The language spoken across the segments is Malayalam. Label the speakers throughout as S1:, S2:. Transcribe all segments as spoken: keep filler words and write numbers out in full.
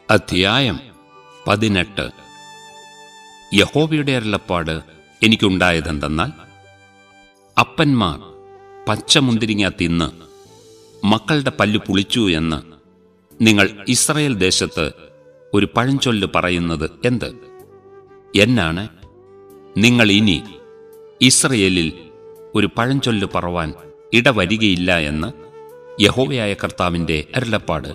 S1: അധ്യായം പതിനെട്ട്. യഹോവയുടെ അരുളപ്പാട് എനിക്കുണ്ടായതെന്തെന്നാൽ, അപ്പന്മാർ പച്ചമുന്തിരിങ്ങ തിന്ന് മക്കളുടെ പല്ലു പുളിച്ചു എന്ന് നിങ്ങൾ ഇസ്രായേൽ ദേശത്ത് ഒരു പഴഞ്ചൊല്ല് പറയുന്നത് എന്ത്? എന്നാണ് നിങ്ങൾ ഇനി ഇസ്രായേലിൽ ഒരു പഴഞ്ചൊല്ല് പറവാൻ ഇടവരികയില്ല എന്ന് യഹോവയായ കർത്താവിൻ്റെ അരുളപ്പാട്.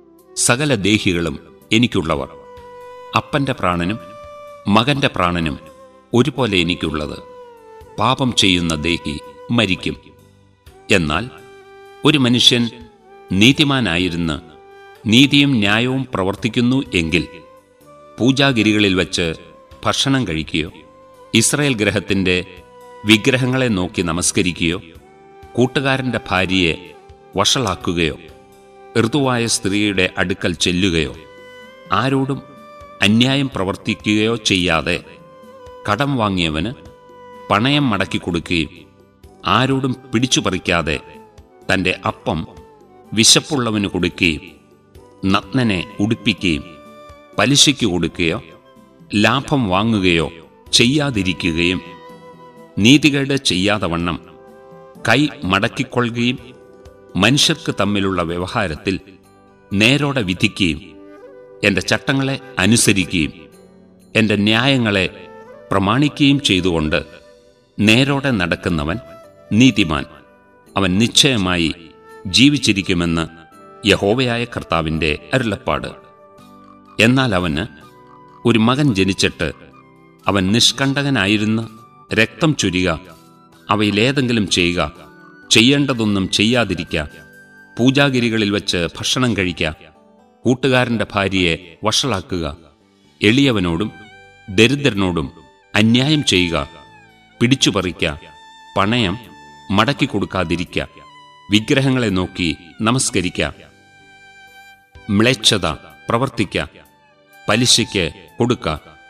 S1: സകല ദേഹികളും എനിക്കുള്ളവർ, അപ്പന്റെ പ്രാണനും മകന്റെ പ്രാണനും ഒരുപോലെ എനിക്കുള്ളത്. പാപം ചെയ്യുന്ന ദേഹി മരിക്കും. എന്നാൽ ഒരു മനുഷ്യൻ നീതിമാനായിരുന്ന് നീതിയും ന്യായവും പ്രവർത്തിക്കുന്നു എങ്കിൽ പൂജാഗിരികളിൽ വച്ച് ഭക്ഷണം കഴിക്കുകയോ ഇസ്രായേൽ ഗൃഹത്തിന്റെ വിഗ്രഹങ്ങളെ നോക്കി നമസ്കരിക്കുകയോ കൂട്ടുകാരന്റെ ഭാര്യയെ വഷളാക്കുകയോ ഋതുവായ സ്ത്രീയുടെ അടുക്കൽ ചെല്ലുകയോ ആരോടും അന്യായം പ്രവർത്തിക്കുകയോ ചെയ്യാതെ കടം വാങ്ങിയവന് പണയം മടക്കി കൊടുക്കുകയും ആരോടും പിടിച്ചു പറിക്കാതെ തന്റെ അപ്പം വിശപ്പുള്ളവന് കൊടുക്കുകയും നഗ്നനെ ഉടുപ്പിക്കുകയും പലിശയ്ക്ക് കൊടുക്കുകയോ ലാഭം വാങ്ങുകയോ ചെയ്യാതിരിക്കുകയും നീതികേട് ചെയ്യാതവണ്ണം കൈ മടക്കിക്കൊള്ളുകയും മനുഷ്യർക്ക് തമ്മിലുള്ള വ്യവഹാരത്തിൽ നേരോടെ വിധിക്കുകയും എൻ്റെ ചട്ടങ്ങളെ അനുസരിക്കുകയും എൻ്റെ ന്യായങ്ങളെ പ്രമാണിക്കുകയും ചെയ്തുകൊണ്ട് നേരോടെ നടക്കുന്നവൻ നീതിമാൻ. അവൻ നിശ്ചയമായി ജീവിച്ചിരിക്കുമെന്ന് യഹോവയായ കർത്താവിൻ്റെ അരുളപ്പാട്. എന്നാൽ അവന് ഒരു മകൻ ജനിച്ചിട്ട് അവൻ നിഷ്കണ്ടകനായിരുന്ന് രക്തം ചൊരിക, അവയിലേതെങ്കിലും ചെയ്യുക, ചെയ്യേണ്ടതൊന്നും ചെയ്യാതിരിക്ക, പൂജാഗിരികളിൽ വച്ച് ഭക്ഷണം കഴിക്ക, കൂട്ടുകാരന്റെ ഭാര്യയെ വഷളാക്കുക, എളിയവനോടും ദരിദ്രനോടും അന്യായം ചെയ്യുക, പിടിച്ചുപറിക്ക, പണയം മടക്കി കൊടുക്കാതിരിക്ക, വിഗ്രഹങ്ങളെ നോക്കി നമസ്കരിക്ക, മ്ലേച്ഛത പ്രവർത്തിക്ക, പലിശയ്ക്ക് കൊടുക്ക,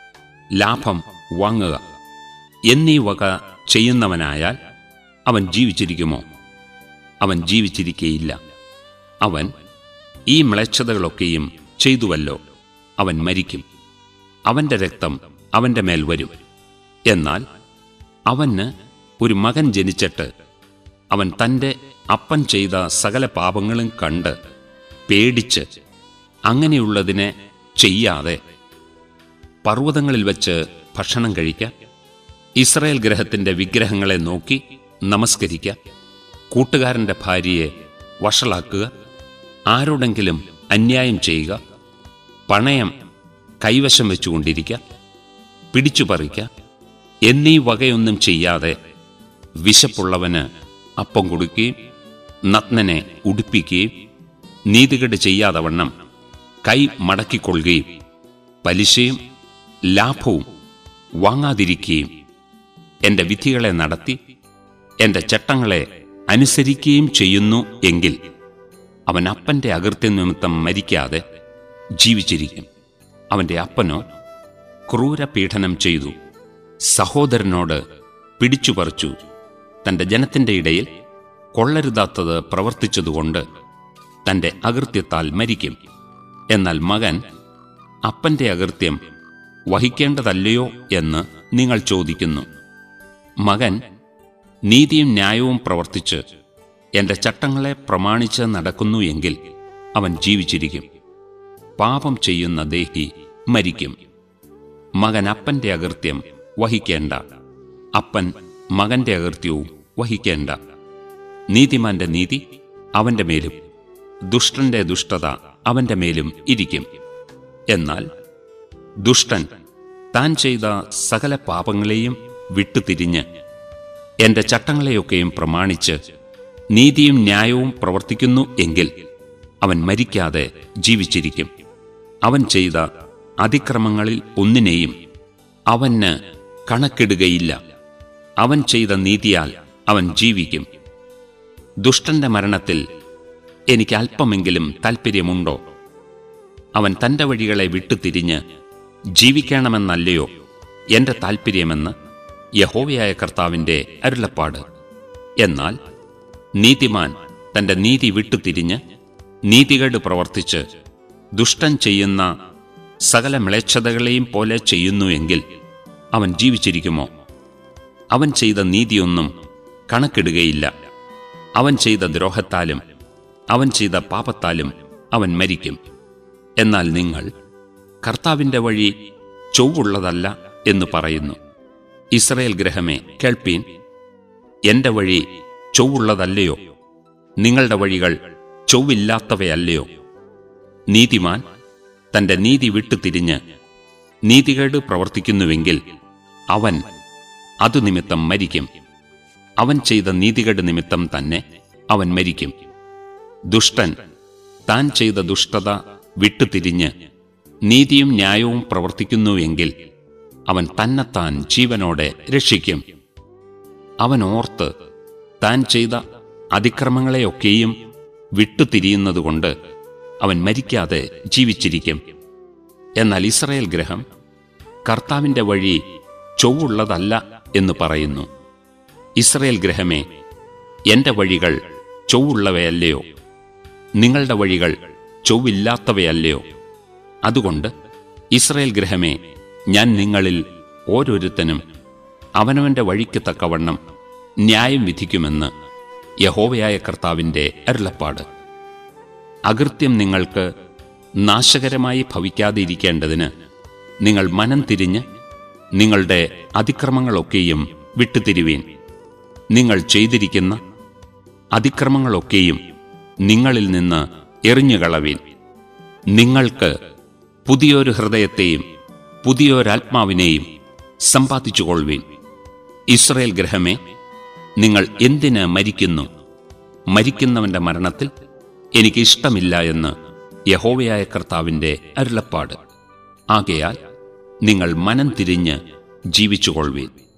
S1: ലാഭം വാങ്ങുക എന്നീ വക ചെയ്യുന്നവനായാൽ അവൻ ജീവിച്ചിരിക്കുമോ? അവൻ ജീവിച്ചിരിക്കയില്ല. അവൻ ഈ മ്ലേച്ഛതകളൊക്കെയും ചെയ്തുവല്ലോ, അവൻ മരിക്കും. അവന്റെ രക്തം അവന്റെ മേൽ വരും. എന്നാൽ അവന് ഒരു മകൻ ജനിച്ചിട്ട് അവൻ തൻ്റെ അപ്പൻ ചെയ്ത സകല പാപങ്ങളും കണ്ട് പേടിച്ച് അങ്ങനെയുള്ളതിനെ ചെയ്യാതെ പർവ്വതങ്ങളിൽ വച്ച് ഭക്ഷണം കഴിക്ക, ഇസ്രായേൽ ഗൃഹത്തിന്റെ വിഗ്രഹങ്ങളെ നോക്കി നമസ്കരിക്ക, കൂട്ടുകാരന്റെ ഭാര്യയെ വഷളാക്കുക, ആരോടെങ്കിലും അന്യായം ചെയ്യുക, പണയം കൈവശം വെച്ചുകൊണ്ടിരിക്ക, പിടിച്ചുപറിക്ക എന്നീ വകയൊന്നും ചെയ്യാതെ വിശപ്പുള്ളവന് അപ്പം കൊടുക്കുകയും നഗ്നനെ ഉടുപ്പിക്കുകയും നീതികേട് ചെയ്യാതവണ്ണം കൈ മടക്കിക്കൊള്ളുകയും പലിശയും ലാഭവും വാങ്ങാതിരിക്കുകയും എൻ്റെ വിധികളെ നടത്തി എൻ്റെ ചട്ടങ്ങളെ അനുസരിക്കുകയും ചെയ്യുന്നു എങ്കിൽ അവൻ അപ്പന്റെ അകൃത്യം നിമിത്തം മരിക്കാതെ ജീവിച്ചിരിക്കും. അവന്റെ അപ്പനോ ക്രൂരപീഡനം ചെയ്തു, സഹോദരനോട് പിടിച്ചുപറിച്ചു, തന്റെ ജനത്തിന്റെ ഇടയിൽ കൊള്ളരുതാത്തത് പ്രവർത്തിച്ചതുകൊണ്ട് തന്റെ അകൃത്യത്താൽ മരിക്കും. എന്നാൽ മകൻ അപ്പന്റെ അകൃത്യം വഹിക്കേണ്ടതല്ലയോ എന്ന് നിങ്ങൾ ചോദിക്കുന്നു. മകൻ നീതിയും ന്യായവും പ്രവർത്തിച്ച് എൻ്റെ ചട്ടങ്ങളെ പ്രമാണിച്ച് നടക്കുന്നു എങ്കിൽ അവൻ ജീവിച്ചിരിക്കും. പാപം ചെയ്യുന്ന ദേഹി മരിക്കും. മകൻ അപ്പന്റെ അകൃത്യം വഹിക്കേണ്ട, അപ്പൻ മകന്റെ അകൃത്യവും വഹിക്കേണ്ട. നീതിമാന്റെ നീതി അവന്റെ മേലും ദുഷ്ടന്റെ ദുഷ്ടത അവന്റെ മേലും ഇരിക്കും. എന്നാൽ ദുഷ്ടൻ താൻ ചെയ്ത സകല പാപങ്ങളെയും വിട്ടുതിരിഞ്ഞ് എൻ്റെ ചട്ടങ്ങളെയൊക്കെയും പ്രമാണിച്ച് നീതിയും ന്യായവും പ്രവർത്തിക്കുന്നു എങ്കിൽ അവൻ മരിക്കാതെ ജീവിച്ചിരിക്കും. അവൻ ചെയ്ത അതിക്രമങ്ങളിൽ ഒന്നിനെയും അവന് കണക്കിടുകയില്ല. അവൻ ചെയ്ത നീതിയാൽ അവൻ ജീവിക്കും. ദുഷ്ടന്റെ മരണത്തിൽ എനിക്ക് അല്പമെങ്കിലും താൽപ്പര്യമുണ്ടോ? അവൻ തൻ്റെ വഴികളെ വിട്ടുതിരിഞ്ഞ് ജീവിക്കണമെന്നല്ലയോ എൻ്റെ താൽപ്പര്യമെന്ന് യഹോവയായ കർത്താവിൻ്റെ അരുളപ്പാട്. എന്നാൽ നീതിമാൻ തന്റെ നീതി വിട്ടുതിരിഞ്ഞ് നീതികേട് പ്രവർത്തിച്ച് ദുഷ്ടൻ ചെയ്യുന്ന സകല മ്ലേച്ഛതകളെയും പോലെ ചെയ്യുന്നു എങ്കിൽ അവൻ ജീവിച്ചിരിക്കുമോ? അവൻ ചെയ്ത നീതിയൊന്നും കണക്കിടുകയില്ല. അവൻ ചെയ്ത ദ്രോഹത്താലും അവൻ ചെയ്ത പാപത്താലും അവൻ മരിക്കും. എന്നാൽ നിങ്ങൾ കർത്താവിൻ്റെ വഴി ചൊവ്വുള്ളതല്ല എന്ന് പറയുന്നു. ഇസ്രായേൽ ഗൃഹമേ, കേൾപ്പീൻ. എൻ്റെ വഴി ചൊവ്വുള്ളതല്ലയോ? നിങ്ങളുടെ വഴികൾ ചൊവ്വില്ലാത്തവയല്ലയോ? നീതിമാൻ തൻ്റെ നീതി വിട്ടുതിരിഞ്ഞ് നീതികേട് പ്രവർത്തിക്കുന്നുവെങ്കിൽ അവൻ അതു നിമിത്തം മരിക്കും. അവൻ ചെയ്ത നീതികേട് നിമിത്തം തന്നെ അവൻ മരിക്കും. ദുഷ്ടൻ താൻ ചെയ്ത ദുഷ്ടത വിട്ടുതിരിഞ്ഞ് നീതിയും ന്യായവും പ്രവർത്തിക്കുന്നുവെങ്കിൽ അവൻ തന്നെത്താൻ ജീവനോടെ രക്ഷിക്കും. അവൻ ഓർത്ത് താൻ ചെയ്ത അതിക്രമങ്ങളെയൊക്കെയും വിട്ടുതിരിയുന്നതുകൊണ്ട് അവൻ മരിക്കാതെ ജീവിച്ചിരിക്കും. എന്നാൽ ഇസ്രായേൽ ഗൃഹം കർത്താവിൻ്റെ വഴി ചൊവ്വുള്ളതല്ല എന്ന് പറയുന്നു. ഇസ്രായേൽ ഗൃഹമേ, എൻ്റെ വഴികൾ ചൊവ്വുള്ളവയല്ലയോ? നിങ്ങളുടെ വഴികൾ ചൊവ്വില്ലാത്തവയല്ലയോ? അതുകൊണ്ട് ഇസ്രായേൽ ഗൃഹമേ, ഞാൻ നിങ്ങളിൽ ഓരോരുത്തനും അവനവൻ്റെ വഴിക്ക് തക്കവണ്ണം ന്യായം വിധിക്കുമെന്ന് യഹോവയായ കർത്താവിൻ്റെ അരുളപ്പാട്. അകൃത്യം നിങ്ങൾക്ക് നാശകരമായി ഭവിക്കാതിരിക്കേണ്ടതിന് നിങ്ങൾ മനം തിരിഞ്ഞ് നിങ്ങളുടെ അതിക്രമങ്ങളൊക്കെയും വിട്ടുതിരിവീൻ. നിങ്ങൾ ചെയ്തിരിക്കുന്ന അതിക്രമങ്ങളൊക്കെയും നിങ്ങളിൽ നിന്ന് എറിഞ്ഞുകളവീൻ. നിങ്ങൾക്ക് പുതിയൊരു ഹൃദയത്തെയും പുതിയൊരാത്മാവിനെയും സമ്പാദിച്ചുകൊള്ളുവീൻ. ഇസ്രായേൽ ഗൃഹമേ, നിങ്ങൾ എന്തിന് മരിക്കുന്നു? മരിക്കുന്നവന്റെ മരണത്തിൽ എനിക്ക് ഇഷ്ടമില്ല എന്ന് യഹോവയായ കർത്താവിൻ്റെ അരുളപ്പാട്. ആകയാൽ നിങ്ങൾ മനം തിരിഞ്ഞ് ജീവിച്ചുകൊള്ളുവീൻ.